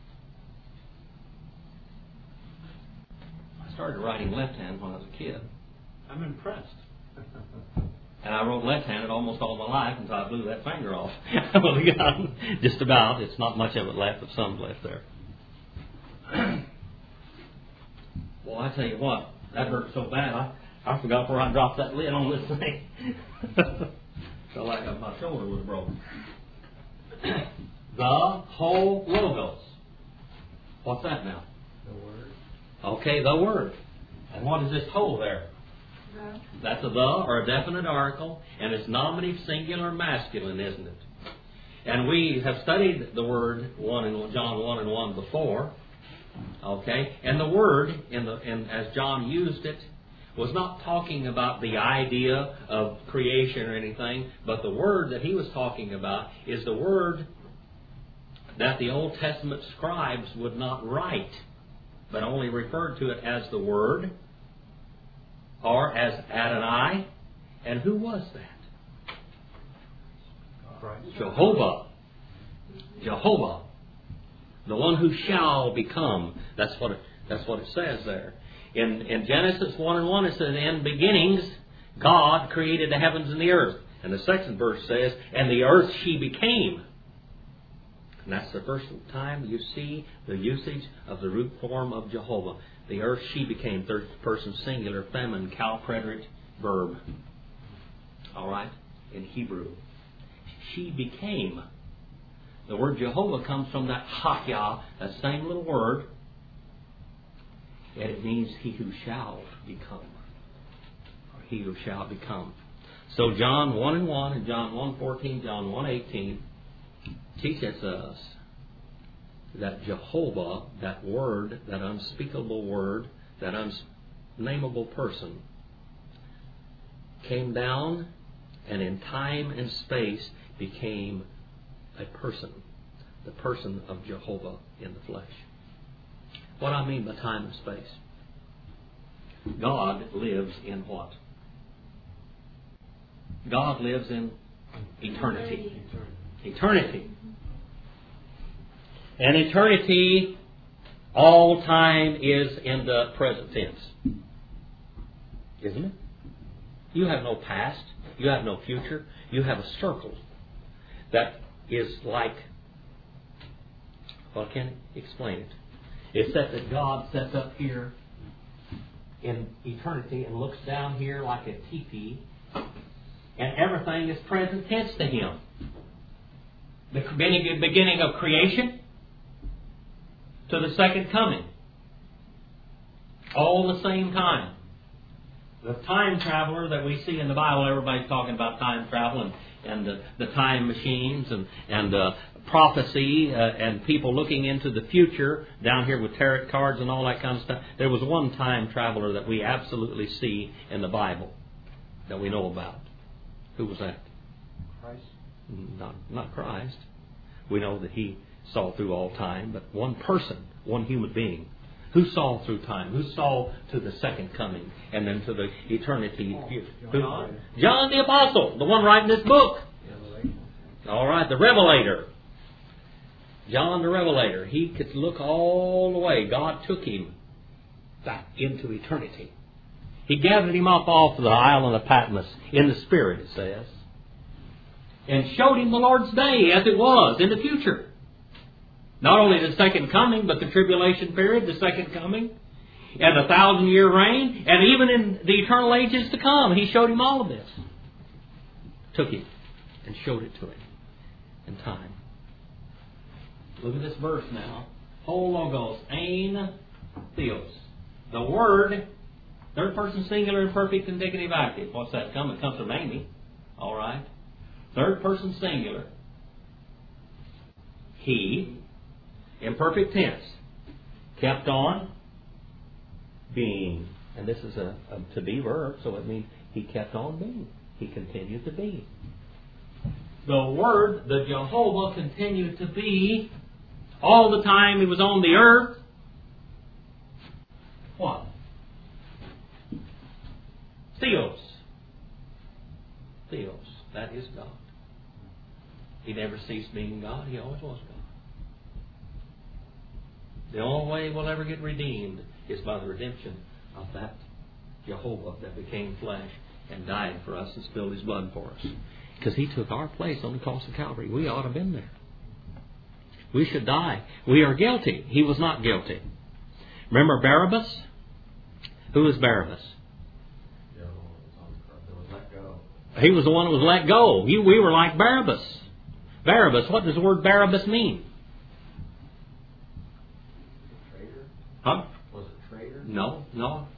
I started writing left-hand when I was a kid. I'm impressed. And I wrote left-handed almost all my life until I blew that finger off. Well, yeah, just about. It's not much of it left, but some left there. Well, I tell you what, that hurt so bad, I, I forgot where I dropped that lid on this thing. Felt like my shoulder was broken. The whole logos. What's that now? The word. Okay, the word. And what is this whole there? The. That's a the or a definite article, and it's nominative, singular, masculine, isn't it? And we have studied the word one in John one and one before. Okay, and the word in the in, as John used it was not talking about the idea of creation or anything, but the word that he was talking about is the word that the Old Testament scribes would not write, but only referred to it as the word or as Adonai. And who was that? Christ. Jehovah. Jehovah. The one who shall become. That's what it, that's what it says there. In, in Genesis one and one, it says, in beginnings, God created the heavens and the earth. And the second verse says, and the earth she became. And that's the first time you see the usage of the root form of Jehovah. The earth she became, third person singular, feminine, cal preterite verb. All right? In Hebrew. She became. The word Jehovah comes from that Hakya, that same little word. And it means he who shall become. Or he who shall become. So John one and one and John one fourteen, John one eighteen teaches us that Jehovah, that word, that unspeakable word, that uns, nameable person came down and in time and space became a person, the person of Jehovah in the flesh. What I mean by time and space? God lives in what? God lives in eternity. Eternity. And eternity, all time is in the present tense. Isn't it? You have no past. You have no future. You have a circle that is like, well, I can't explain it. It's that that God sets up here in eternity and looks down here like a teepee, and everything is present tense to Him. The beginning of creation to the second coming. All the same time. The time traveler that we see in the Bible, everybody's talking about time travel and, and the, the time machines and, and uh, prophecy uh, and people looking into the future down here with tarot cards and all that kind of stuff. There was one time traveler that we absolutely see in the Bible that we know about. Who was that? Christ. Not, not Christ. We know that He saw through all time, but one person, one human being. Who saw through time? Who saw to the second coming and then to the eternity? Oh, Who? John. John the Apostle, the one writing this book. Revelation. All right, the Revelator. John the Revelator. He could look all the way. God took him back into eternity. He gathered him up off the island of Patmos in the Spirit, it says, and showed him the Lord's day as it was in the future. Not only the second coming, but the tribulation period, the second coming, and the thousand year reign, and even in the eternal ages to come. He showed him all of this. Took him and showed it to him in time. Look at this verse now. Ho logos, ein theos. The word, third person singular, imperfect, indicative, active. What's that come? It comes from Amy. All right. Third person singular. He. Imperfect tense. Kept on being. And this is a, a to be verb, so it means he kept on being. He continued to be. The Word, the Jehovah, continued to be all the time He was on the earth. What? Theos. Theos. That is God. He never ceased being God. He always was God. The only way we'll ever get redeemed is by the redemption of that Jehovah that became flesh and died for us and spilled His blood for us. Because He took our place on the cross of Calvary. We ought to have been there. We should die. We are guilty. He was not guilty. Remember Barabbas? Who is Barabbas? He was the one who was let go. We were like Barabbas. Barabbas, what does the word Barabbas mean? Huh? Was it traitor? No, no.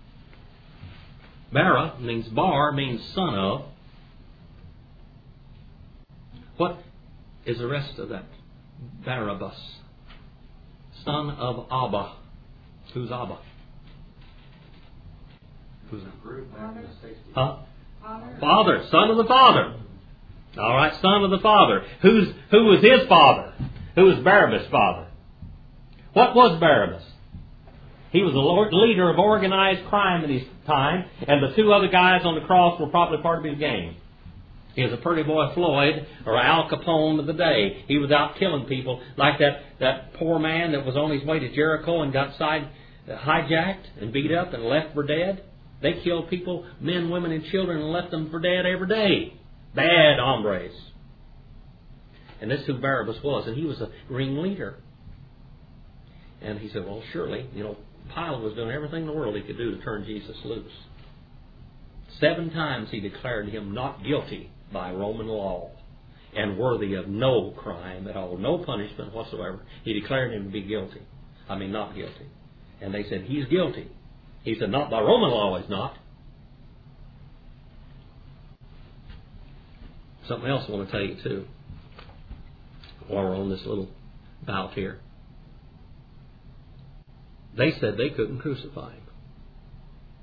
Bara means bar, means son of. What is the rest of that? Barabbas. Son of Abba. Who's Abba? Who's that? Group back in the sixties. Huh? Father. Father. Son of the Father. All right, son of the Father. Who's who was his father? Who was Barabbas' father? What was Barabbas? He was a leader of organized crime in his time, and the two other guys on the cross were probably part of his gang. He was a pretty boy Floyd, or Al Capone of the day. He was out killing people, like that, that poor man that was on his way to Jericho and got side hijacked and beat up and left for dead. They killed people, men, women, and children, and left them for dead every day. Bad hombres. And this is who Barabbas was, and he was a ringleader. And he said, well, surely, you know, Pilate was doing everything in the world he could do to turn Jesus loose. Seven times he declared him not guilty by Roman law and worthy of no crime at all, no punishment whatsoever. He declared him to be guilty. I mean, not guilty. And they said, he's guilty. He said, not by Roman law, he's not. Something else I want to tell you, too, while we're on this little bout here. They said they couldn't crucify him.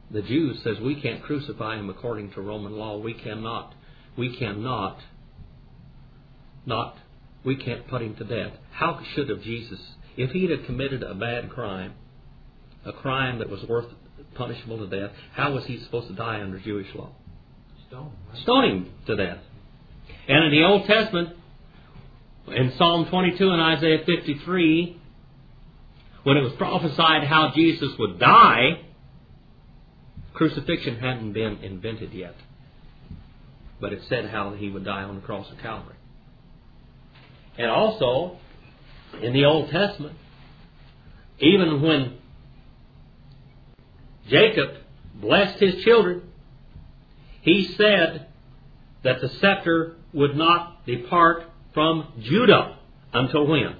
the Jews says we can't crucify him according to Roman law. We cannot, we cannot, not, we can't put him to death. How should have Jesus, if he had committed a bad crime, a crime that was worth punishable to death, how was he supposed to die under Jewish law? Stone. Right? Stone him to death. And in the Old Testament, in Psalm twenty-two and Isaiah fifty-three, when it was prophesied how Jesus would die, crucifixion hadn't been invented yet. But it said how he would die on the cross of Calvary. And also, in the Old Testament, even when Jacob blessed his children, he said that the scepter would not depart from Judah until when?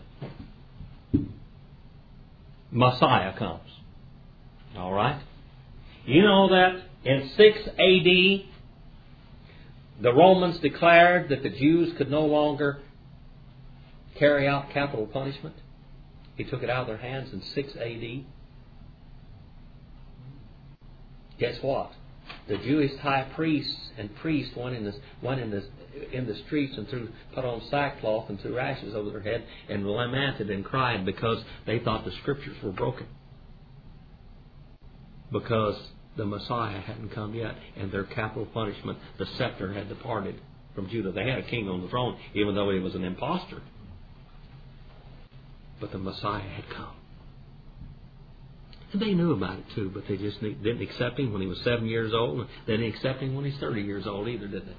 Messiah comes. All right? You know that in six A D, the Romans declared that the Jews could no longer carry out capital punishment. He took it out of their hands in six A D. Guess what? The Jewish high priests and priests went in the went in the in the streets and threw put on sackcloth and threw ashes over their head and lamented and cried because they thought the scriptures were broken. Because the Messiah hadn't come yet, and their capital punishment, the scepter, had departed from Judah. They had a king on the throne, even though he was an impostor. But the Messiah had come. And they knew about it too, but they just didn't accept him when he was seven years old, and they didn't accept him when he's thirty years old either, did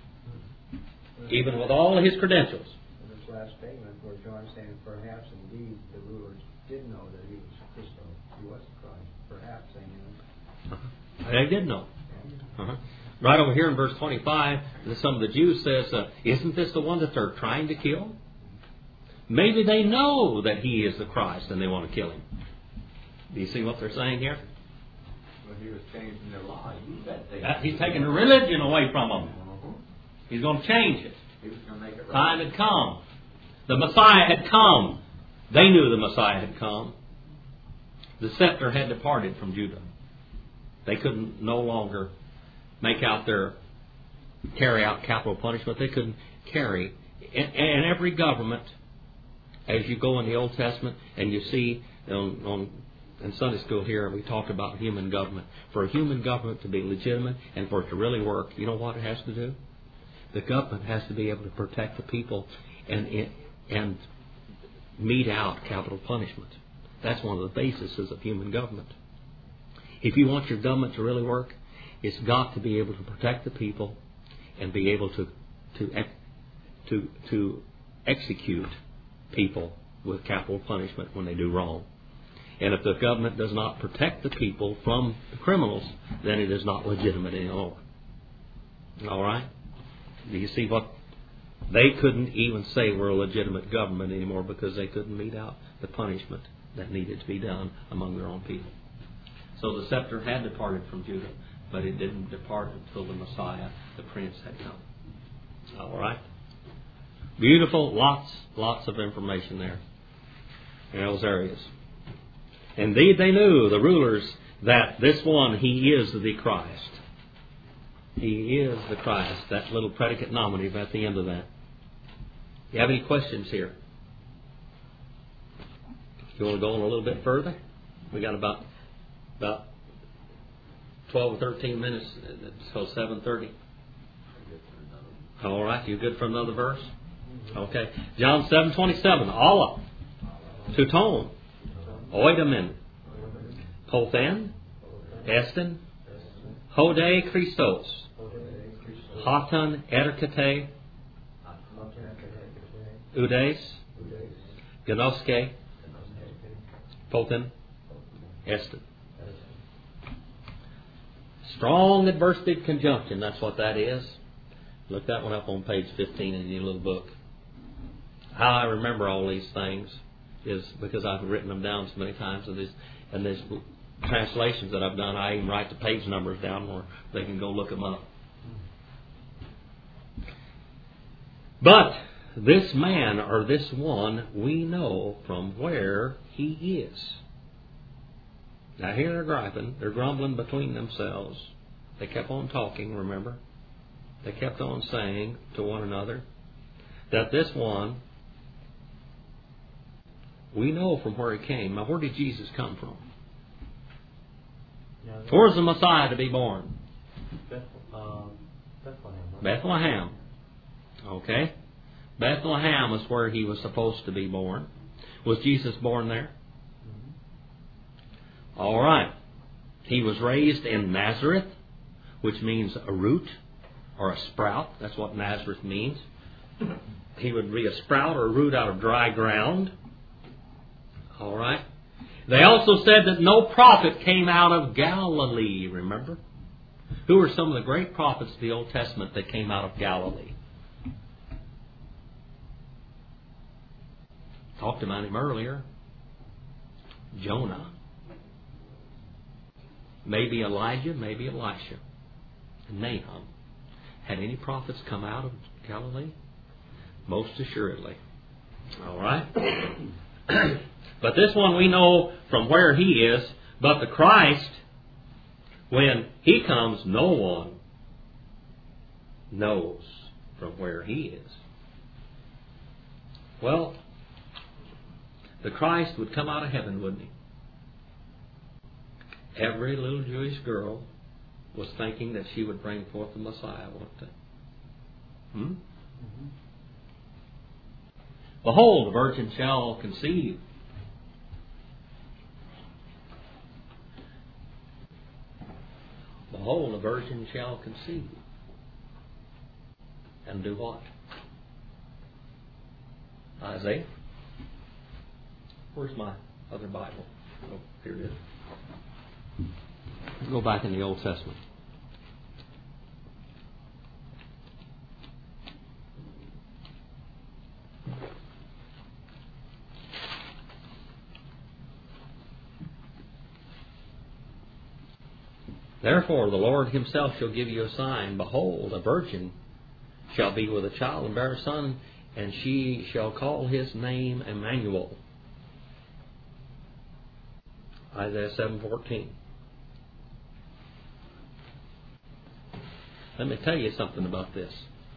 they? Even with all of his credentials. In this last statement where John saying, perhaps indeed the rulers did know that he was Christ, he was the Christ. Perhaps they knew. Uh-huh. They did know. Uh-huh. Right over here in verse twenty-five, some of the Jews says, uh, isn't this the one that they're trying to kill? Maybe they know that he is the Christ and they want to kill him. Do you see what they're saying here? Well, he was changing their law. You bet they That, he's taking the religion away from them. Uh-huh. He's going to change it. He was going to make it right. Time had come. The Messiah had come. They knew the Messiah had come. The scepter had departed from Judah. They couldn't no longer make out their, carry out capital punishment. They couldn't carry. And, and every government, as you go in the Old Testament and you see on, on in Sunday school here, we talk about human government. For a human government to be legitimate and for it to really work, you know what it has to do? The government has to be able to protect the people and and mete out capital punishment. That's one of the bases of human government. If you want your government to really work, it's got to be able to protect the people and be able to to to to execute people with capital punishment when they do wrong. And if the government does not protect the people from the criminals, then it is not legitimate anymore. All right? Do you see what? They couldn't even say we're a legitimate government anymore because they couldn't mete out the punishment that needed to be done among their own people. So the scepter had departed from Judah, but it didn't depart until the Messiah, the Prince, had come. All right? Beautiful, lots, lots of information there in those areas. Indeed, they knew, the rulers, that this one, he is the Christ. He is the Christ, that little predicate nominative at the end of that. You have any questions here? You want to go on a little bit further? We got about about twelve or thirteen minutes, so seven thirty. All right, you good for another verse? Okay. John seven twenty-seven, Allah, Tuton, Oidamin, Pothen, Estin, Hode Christos, Hatan Erkate, Udes, Gnoske, Pothen, Estin. Strong adversative conjunction, that's what that is. Look that one up on page fifteen in your little book. How I remember all these things is because I've written them down so many times, and these and these translations that I've done, I even write the page numbers down where they can go look them up. But this man or this one, we know from where he is. Now here they're griping. They're grumbling between themselves. They kept on talking, remember? They kept on saying to one another that this one, we know from where he came. Now, where did Jesus come from? Yeah, Where's the Messiah to be born? Beth, uh, Bethlehem. Right? Bethlehem. Okay. Bethlehem is where he was supposed to be born. Was Jesus born there? Mm-hmm. All right. He was raised in Nazareth, which means a root or a sprout. That's what Nazareth means. He would be a sprout or a root out of dry ground. All right. They also said that no prophet came out of Galilee, remember? Who were some of the great prophets of the Old Testament that came out of Galilee? Talked about him earlier. Jonah. Maybe Elijah, maybe Elisha. And Nahum. Had any prophets come out of Galilee? Most assuredly. All right. But this one we know from where he is. But the Christ, when he comes, no one knows from where he is. Well, the Christ would come out of heaven, wouldn't he? Every little Jewish girl was thinking that she would bring forth the Messiah, wasn't it? Hmm? Mm-hmm. Behold, the virgin shall conceive. Behold, the virgin shall conceive. And do what? Isaiah? Where's my other Bible? Oh, here it is. Go back in the Old Testament. Therefore, the Lord himself shall give you a sign. Behold, a virgin shall be with a child and bear a son, and she shall call his name Emmanuel. Isaiah seven fourteen. Let me tell you something about this.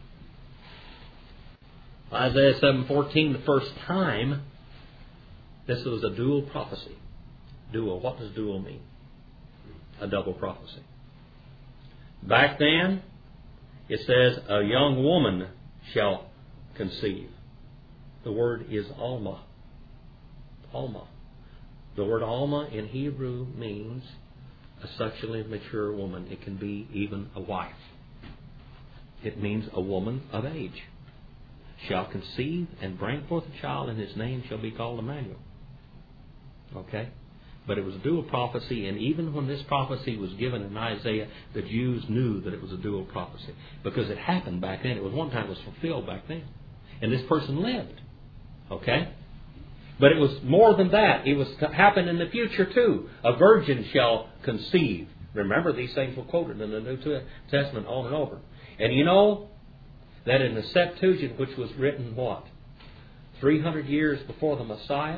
Isaiah seven fourteen, the first time, this was a dual prophecy. Dual. What does dual mean? A double prophecy. Back then, it says, a young woman shall conceive. The word is Alma. Alma. The word Alma in Hebrew means a sexually mature woman. It can be even a wife. It means a woman of age. Shall conceive and bring forth a child, and his name shall be called Emmanuel. Okay? But it was a dual prophecy, and even when this prophecy was given in Isaiah, the Jews knew that it was a dual prophecy. Because it happened back then. It was one time it was fulfilled back then. And this person lived. Okay? But it was more than that. It was to happen in the future too. A virgin shall conceive. Remember, these things were quoted in the New Testament on and over. And you know that in the Septuagint, which was written what? three hundred years before the Messiah?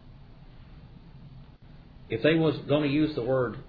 If they was going to use the word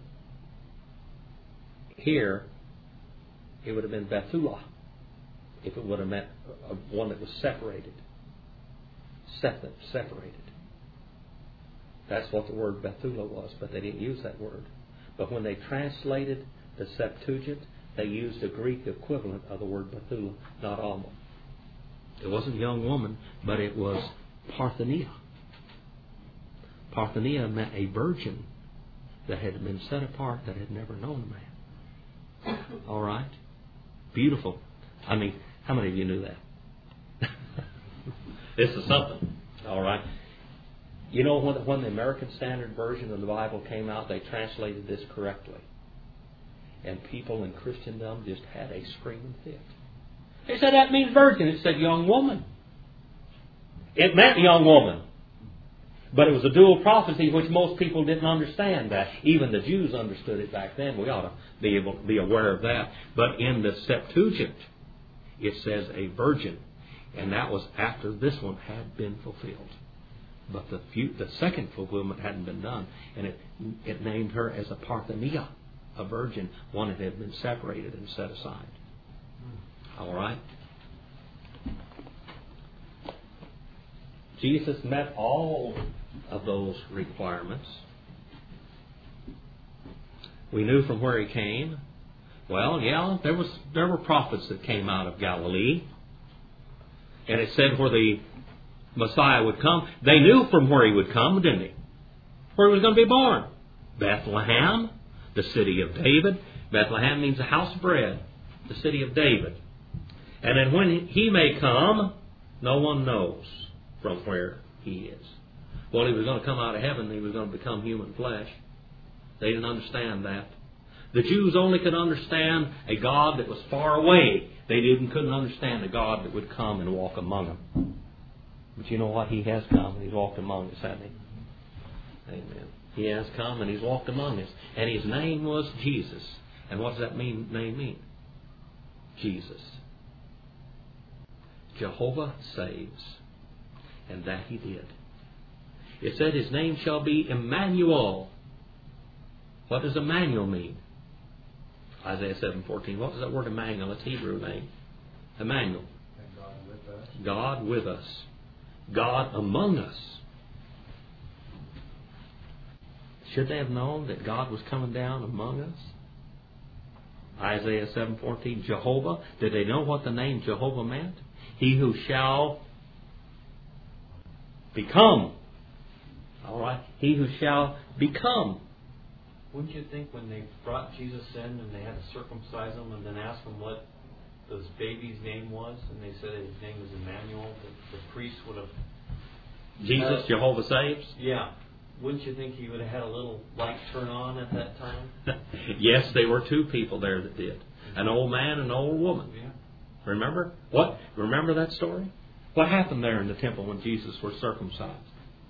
here, it would have been Bethulah. If it would have meant one that was separated. Separated. That's what the word Bethulah was, but they didn't use that word. But when they translated the Septuagint, they used a Greek equivalent of the word Bethulah, not Alma. It wasn't young woman, but it was Parthenia. Parthenia meant a virgin that had been set apart, that had never known a man. All right? Beautiful. I mean, how many of you knew that? This is something. All right? You know, when, when the American Standard Version of the Bible came out, they translated this correctly. And people in Christendom just had a screaming fit. They said, that means virgin. It said young woman. It meant young woman. But it was a dual prophecy which most people didn't understand that. Even the Jews understood it back then. We ought to be able to be aware of that. But in the Septuagint, it says a virgin. And that was after this one had been fulfilled. But the few, the second fulfillment hadn't been done, and it it named her as a Parthenia, a virgin, one that had been separated and set aside. All right. Jesus met all of those requirements. We knew from where he came. Well, yeah, there was there were prophets that came out of Galilee, and it said where the Messiah would come. They knew from where he would come, didn't he? Where he was going to be born. Bethlehem, the city of David. Bethlehem means a house of bread, the city of David. And then when he may come, no one knows from where he is. Well, he was going to come out of heaven. He was going to become human flesh. They didn't understand that. The Jews only could understand a God that was far away. They didn't couldn't understand a God that would come and walk among them. But you know what? He has come and he's walked among us, hasn't he? Amen. He has come and he's walked among us. And his name was Jesus. And what does that mean, name mean? Jesus. Jehovah saves. And that he did. It said his name shall be Emmanuel. What does Emmanuel mean? Isaiah seven fourteen. What does that word Emmanuel? It's Hebrew name. Emmanuel. God with us. God with us. God among us. Should they have known that God was coming down among us? Isaiah seven fourteen. Jehovah. Did they know what the name Jehovah meant? He who shall become. All right. He who shall become. Wouldn't you think when they brought Jesus in and they had to circumcise him and then ask him what this baby's name was, and they said his name was Emmanuel, that the priest would have... Jesus, uh, Jehovah saves? Yeah. Wouldn't you think he would have had a little light turn on at that time? Yes, there were two people there that did. An old man and an old woman. Yeah. Remember? What? Remember that story? What happened there in the temple when Jesus was circumcised?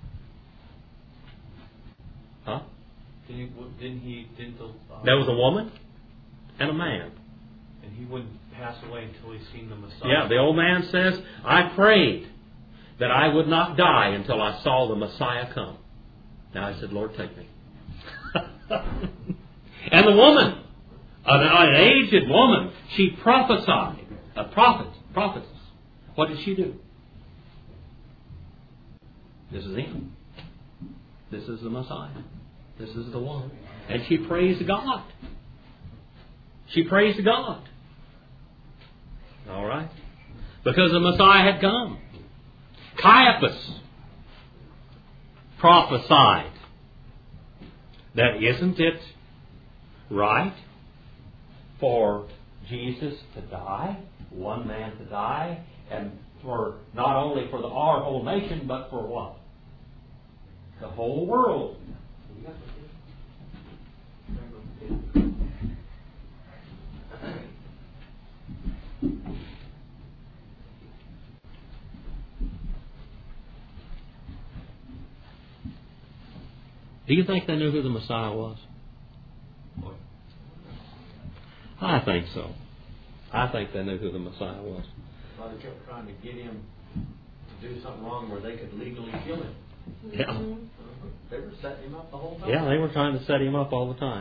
Huh? Didn't he, didn't he, didn't the, uh, There was a woman and a man. and he wouldn't pass away until he seen the Messiah? Yeah, the old man says, I prayed that I would not die until I saw the Messiah come. Now I said, Lord, take me. And the woman, an, an aged woman, she prophesied. A prophet, prophetess. What did she do? This is him. This is the Messiah. This is the one. And she praised God. She praised God. All right? Because the Messiah had come. Caiaphas prophesied that isn't it right for Jesus to die, one man to die, and for not only for the, our whole nation, but for what? The whole world. Do you think they knew who the Messiah was? I think so. I think they knew who the Messiah was. Well, they kept trying to get him to do something wrong where they could legally kill him. Yeah. They were setting him up the whole time. Yeah, they were trying to set him up all the time.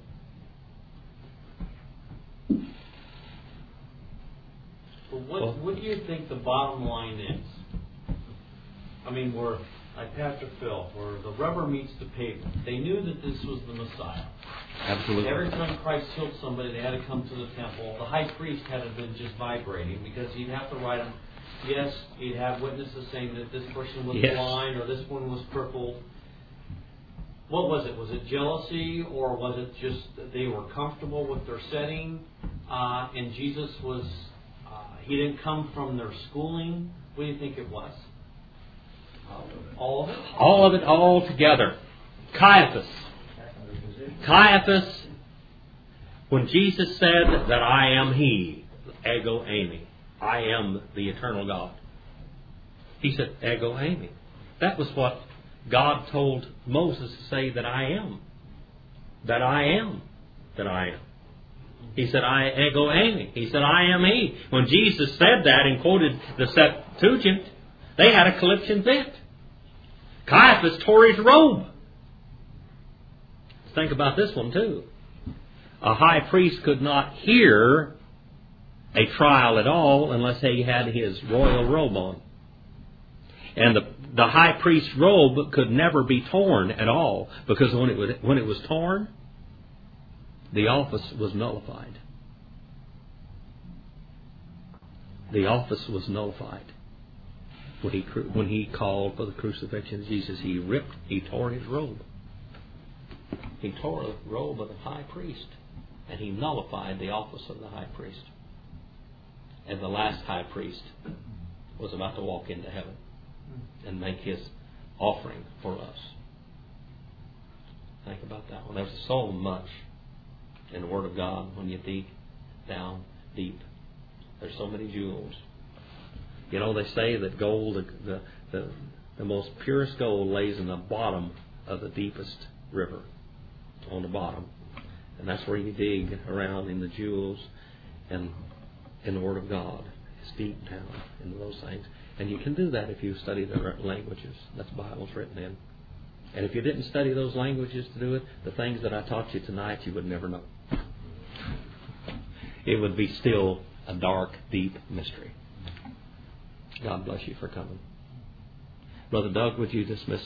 Well, what, Well- what do you think the bottom line is? I mean, we're, like Pastor Phil, where the rubber meets the pavement. They knew that this was the Messiah. Absolutely. Every time Christ healed somebody, they had to come to the temple. The high priest had to have been just vibrating because he'd have to write them. Yes, he'd have witnesses saying that this person was Yes. blind or this one was crippled. What was it? Was it jealousy, or was it just that they were comfortable with their setting? Uh, and Jesus was, uh, he didn't come from their schooling. What do you think it was? All of it. All of it all together. Caiaphas. Caiaphas, when Jesus said that I am He, ego eimi, I am the eternal God. He said, ego eimi. That was what God told Moses to say that I am. That I am. That I am. He said, I ego eimi. He said, I am He. When Jesus said that and quoted the Septuagint, they had a conniption fit. Caiaphas tore his robe. Think about this one too. A high priest could not hear a trial at all unless he had his royal robe on. And the, the high priest's robe could never be torn at all, because when it was, when it was torn, the office was nullified. The office was nullified. When he, when he called for the crucifixion of Jesus, he ripped, he tore his robe. He tore the robe of the high priest, and he nullified the office of the high priest. And the last high priest was about to walk into heaven and make his offering for us. Think about that one. There's so much in the Word of God when you dig down deep. There's so many jewels. You know, they say that gold, the, the, the, the most purest gold lays in the bottom of the deepest river, on the bottom. And that's where you dig around in the jewels and in the Word of God. It's deep down into those things. And you can do that if you study the languages that the Bible's written in. And if you didn't study those languages to do it, the things that I taught you tonight, you would never know. It would be still a dark, deep mystery. God bless you for coming. Brother Doug, would you dismiss